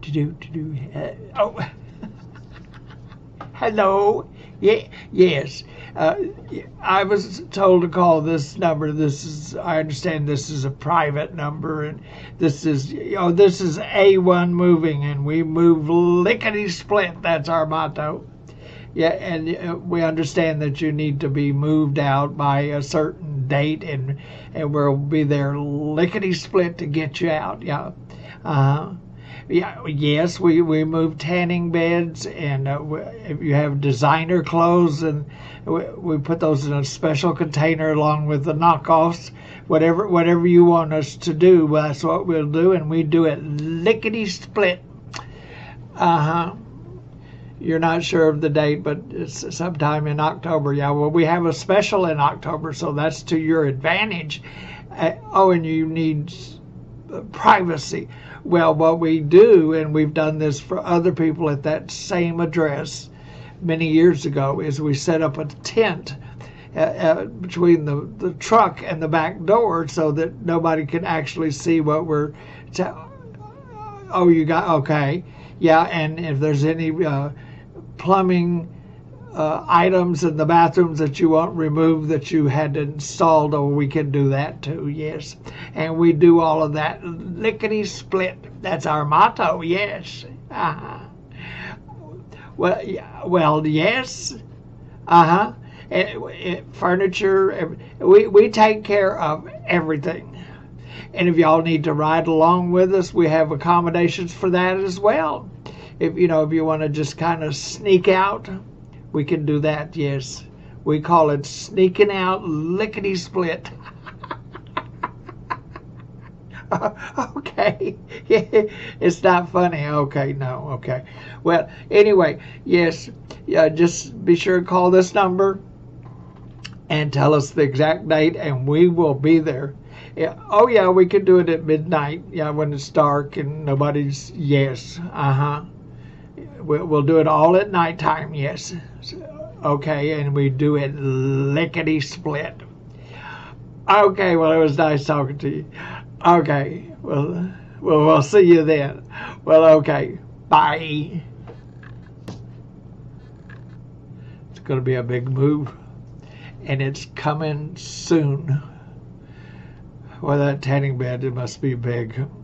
Oh, hello. Yeah, yes. I was told to call this number. I understand this is a private number, and this is A1 Moving, and we move lickety split. That's our motto. Yeah, and we understand that you need to be moved out by a certain date, and we'll be there lickety split to get you out. Yeah. Yeah, yes, we move tanning beds, and if you have designer clothes, and we put those in a special container along with the knockoffs. Whatever you want us to do, that's what we'll do, and we do it lickety split. You're not sure of the date, but it's sometime in October. Yeah, well, we have a special in October, so that's to your advantage. And you need privacy. Well, what we do, and we've done this for other people at that same address many years ago, is we set up a tent between the truck and the back door so that nobody can actually see what we're... Oh, you got... Okay. Yeah, and if there's any plumbing items in the bathrooms that you want removed that you had installed, we can do that too, yes. And we do all of that lickety split. That's our motto, yes. Well, yes. Furniture, we take care of everything. And if y'all need to ride along with us, we have accommodations for that as well. If you want to just kind of sneak out, we can do that, yes. We call it sneaking out lickety split. Okay. It's not funny. Okay, no, okay. Well, anyway, yes, just be sure to call this number and tell us the exact date, and we will be there. Yeah. Oh, yeah, we can do it at midnight, when it's dark and nobody's... Yes, We'll do it all at nighttime, yes. Okay, and we do it lickety split. Okay, well, it was nice talking to you. Okay, well, we'll see you then. Well, okay, bye. It's going to be a big move, and it's coming soon. Well, that tanning bed, it must be big.